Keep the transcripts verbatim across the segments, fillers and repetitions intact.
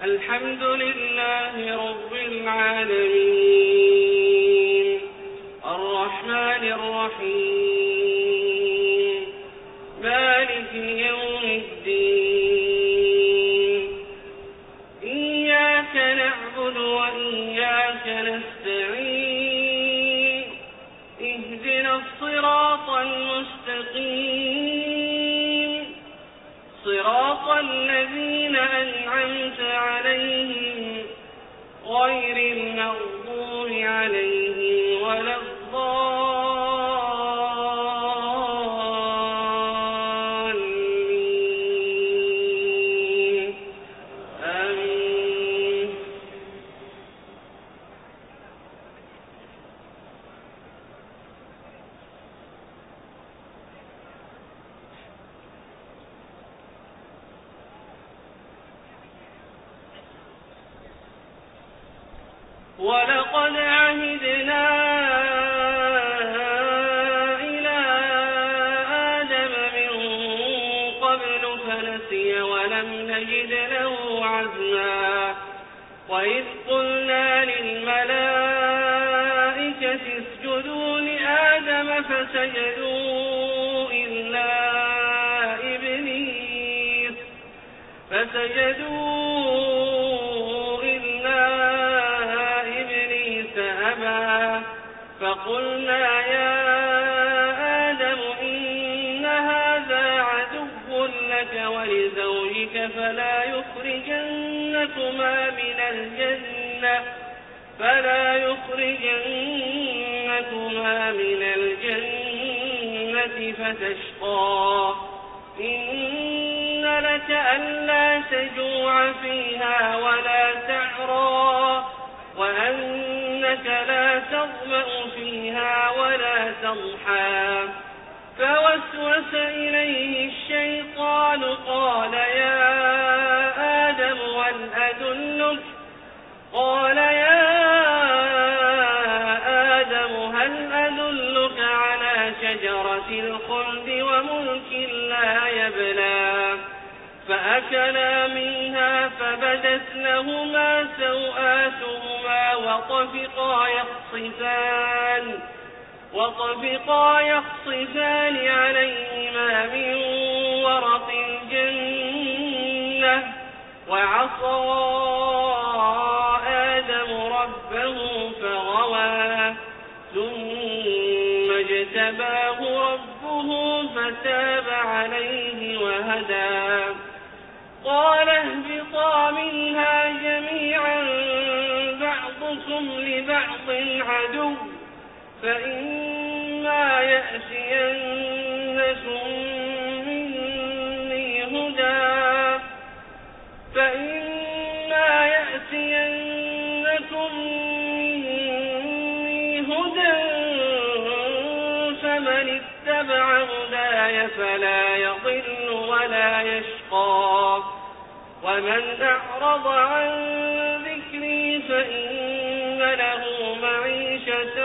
الحمد لله رب العالمين الرحمن الرحيم مالك يوم الدين إياك نعبد وإياك نستعين اهدنا الصراط المستقيم صراط الذين أنعمت عليهم غير المغضوب عليهم ولا الضالين آمين. ولقد عهدنا إلى آدم من قبل فنسي ولم نجد له عزما وإذ قلنا للملائكة اسجدوا لآدم فسجدوا إلا إبليس فسجدوا فقلنا يا آدم إن هذا عدو لك ولزوجك فلا يخرجنكما من الجنة فلا يخرجنكما من الجنة فتشقى إن لك ألا تجوع فيها ولا تعرى وأنك لا تظمأ فيها ولا تضحى فوسوس إليه الشيطان قال يا آدم هل أدلك قال يا آدم هل أدلك على شجرة الخلد وملك لا يبلى فأكلا منها فبدت لهما سوآتهما وطفقا يخصفان وطفقا يخصفان عليهما من ورق الجنة وعصى آدم ربه فغوى ثم اجتباه ربه فتاب عليه وهدى قال اهبطا منها جميعا بعضكم لبعض عدو فإما يأتينكم مني هدى فإما يأتينكم مني هدى فمن اتبع هداي فلا يضل ولا يشقى ومن أعرض عن ذكري فإن له معيشة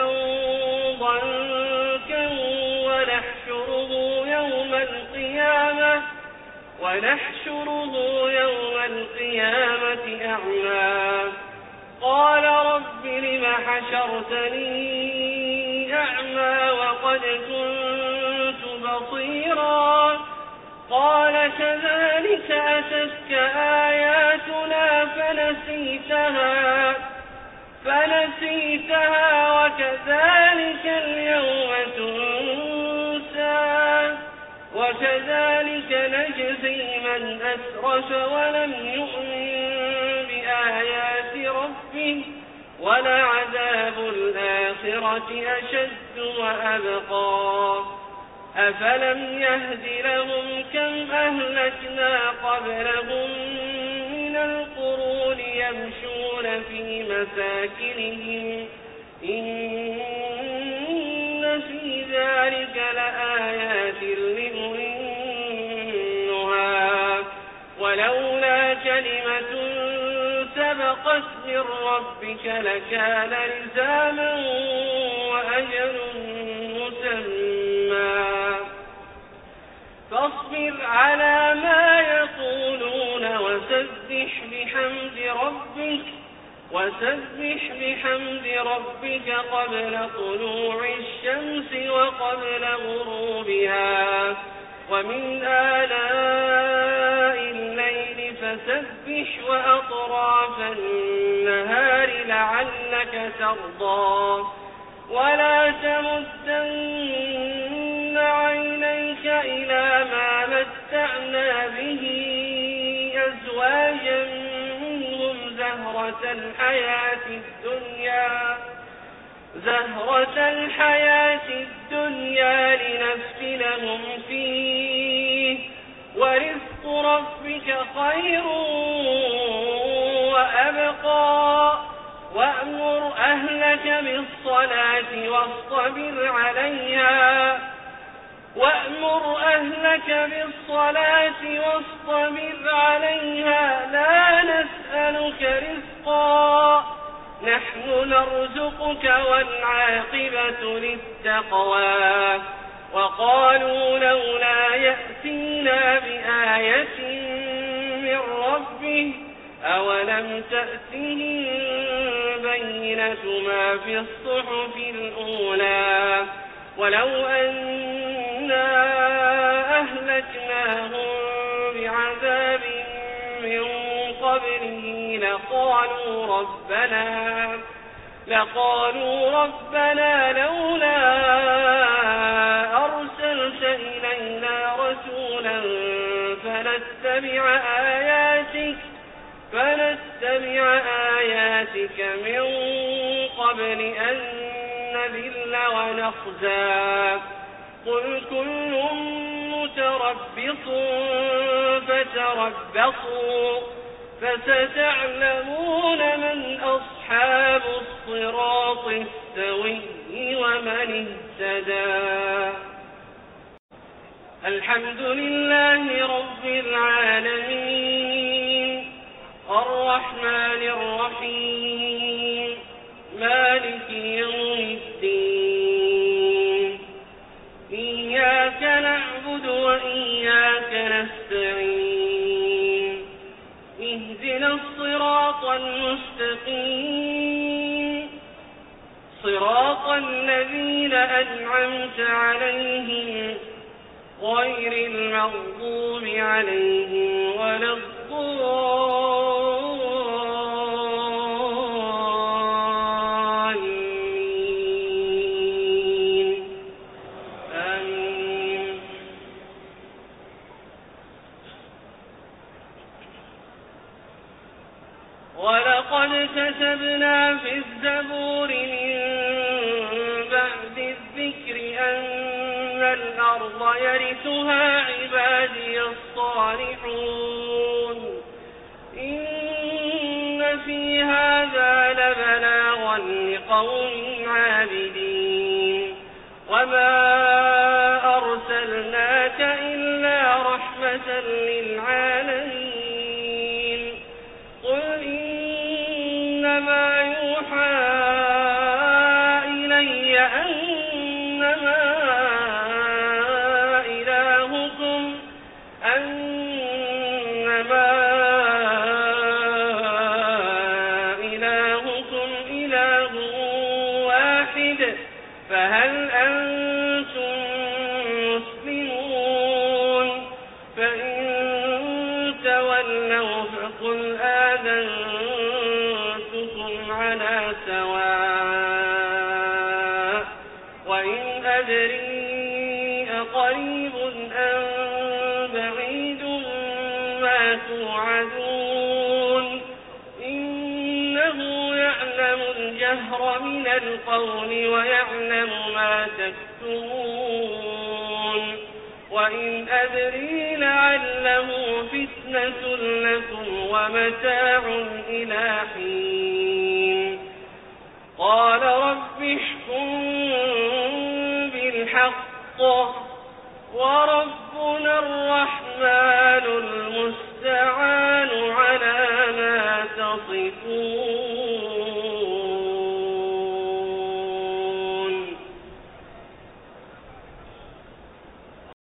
ضنكا ونحشره يوم القيامة ونحشره يوم القيامة أعمى قال رب لم حشرتني أعمى وقد كنت بصيرا قال كذلك أتتك آياتنا فنسيتها فنسيتها وكذلك اليوم تنسى وكذلك نجزي من أسرف ولم يؤمن بآيات ربه ولعذاب الآخرة أشد وأبقى أفلم يهد لهم كم أهلكنا قبلهم من القرون يمشون في مساكنهم إن في ذلك لآيات لأولي النهى ولولا كلمة سبقت من ربك لكان لزاما وأجل مسمى فاصبر على ما يقولون وسبح بحمد ربك وسبح بحمد ربك قبل طلوع الشمس وقبل غروبها ومن آلاء الليل فسبح وأطراف النهار لعلك ترضى ولا تمدن عينيك إلى ما متعنا به أزواجا منهم زهرة الحياة الدنيا زهرة الحياة الدنيا لنفتنهم فيه ورزق ربك خير وأبقى وأمر أهلك بالصلاة واصطبر عليها وأمر أهلك بالصلاة واصطبر عليها لا نسألك رزقا نحن نرزقك والعاقبة للتقوى وقالوا لولا يأتينا بآية من ربه أولم تأتهم بينة ما في الصحف الأولى ولو أنا أهلكناهم بعذاب من قبله لقالوا ربنا لقالوا ربنا لولا أرسلت إلينا رسولا فنتبع آياتك فنتبع آياتك من قبل أن نذل ونخزى قل كل متربص فتربصوا فستعلمون من أصحاب الصراط السوي ومن اهتدى الحمد لله رب العالمين الرحمن الرحيم مالك يوم الدين إياك نعبد وإياك نستعين اهدنا الصراط المستقيم صراط الذين أنعمت عليهم غير المغضوب عليهم ولا الضالين آمين ولقد كتبنا في الزبور من بعد الذكر أن الأرض يرثها عبادي الصالحون إن في هذا لبلاغا لقوم عابدين وما أرسلناك إلا رحمة للعالمين قل إنما يوحى إلي أنما أنما إلهكم إله واحد فهل أنتم مسلمون فإن تولوا فقل آذنتكم على سواء وإن أدري أقريب أم بعيد ما توعدون إنه يعلم الجهر من القول ويعلم ما تكتمون وإن أدري لعله فتنة لكم ومتاع إلى حين قال رب احكم بالحق وربنا الرحمن